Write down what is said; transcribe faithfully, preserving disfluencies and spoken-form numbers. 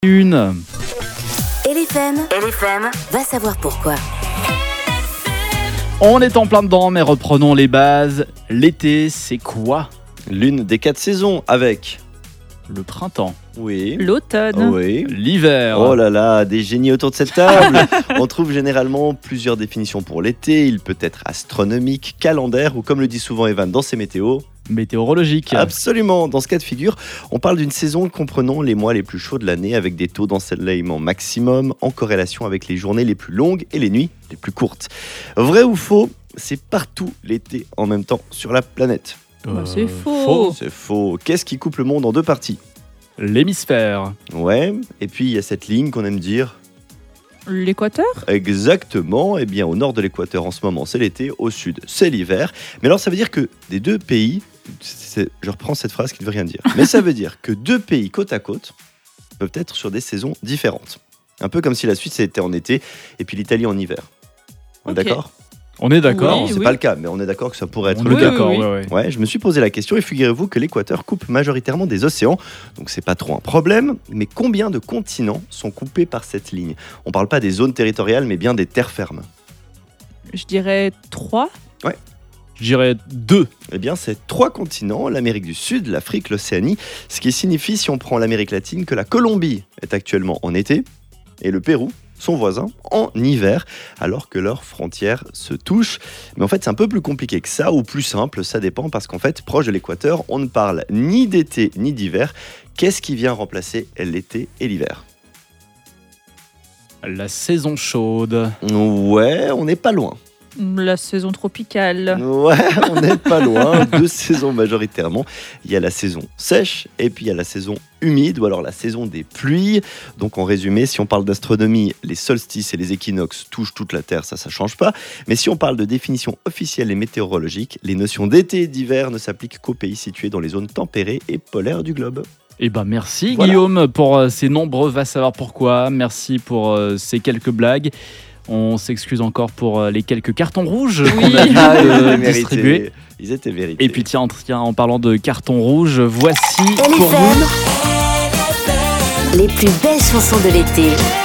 Une. Éléphème, Éléphème, va savoir pourquoi. On est en plein dedans, mais reprenons les bases. L'été, c'est quoi ? L'une des quatre saisons avec... Le printemps. Oui. L'automne. Oui. L'hiver. Oh là là, des génies autour de cette table. On trouve généralement plusieurs définitions pour l'été. Il peut être astronomique, calendaire ou, comme le dit souvent Evan dans ses météos, météorologique. Absolument. Dans ce cas de figure, on parle d'une saison comprenant les mois les plus chauds de l'année avec des taux d'ensoleillement maximum en corrélation avec les journées les plus longues et les nuits les plus courtes. Vrai ou faux, c'est partout l'été en même temps sur la planète. Bah, c'est Euh, faux. C'est faux. Qu'est-ce qui coupe le monde en deux parties ? L'hémisphère. Ouais, et puis il y a cette ligne qu'on aime dire. L'équateur. Exactement, et bien au nord de l'équateur en ce moment c'est l'été, au sud c'est l'hiver. Mais alors ça veut dire que des deux pays, c'est, je reprends cette phrase qui ne veut rien dire, mais ça veut dire que deux pays côte à côte peuvent être sur des saisons différentes. Un peu comme si la Suisse était en été et puis l'Italie en hiver. On est Ok. d'accord ? On est d'accord. Oui, C'est oui. pas le cas, mais on est d'accord que ça pourrait être On le est cas. d'accord, oui, oui. ouais, ouais. Ouais, je me suis posé la question et figurez-vous que l'équateur coupe majoritairement des océans, donc c'est pas trop un problème. Mais combien de continents sont coupés par cette ligne ? On parle pas des zones territoriales, mais bien des terres fermes. Je dirais trois. Je dirais deux. Eh bien, c'est trois continents, l'Amérique du Sud, l'Afrique, l'Océanie, ce qui signifie, si on prend l'Amérique latine, que la Colombie est actuellement en été et le Pérou, son voisin, en hiver, alors que leurs frontières se touchent. Mais en fait, c'est un peu plus compliqué que ça, ou plus simple, ça dépend, parce qu'en fait, proche de l'équateur, on ne parle ni d'été ni d'hiver. Qu'est-ce qui vient remplacer l'été et l'hiver ? La saison chaude. Ouais, on n'est pas loin. La saison tropicale. Ouais, on n'est pas loin. Deux saisons majoritairement. Il y a la saison sèche et puis il y a la saison humide ou alors la saison des pluies. Donc en résumé, si on parle d'astronomie, les solstices et les équinoxes touchent toute la Terre, ça, ça change pas. Mais si on parle de définition officielle et météorologique, les notions d'été et d'hiver ne s'appliquent qu'aux pays situés dans les zones tempérées et polaires du globe. Eh ben merci Voilà. Guillaume pour euh, ces nombreux va savoir pourquoi. Merci pour euh, ces quelques blagues. On s'excuse encore pour euh, les quelques cartons rouges qu'on a dû Ah, ils euh, étaient mérités. distribuer. Ils étaient mérités. Et puis tiens, tiens, en parlant de cartons rouges, voici pour Éléphème, vous les plus belles chansons de l'été.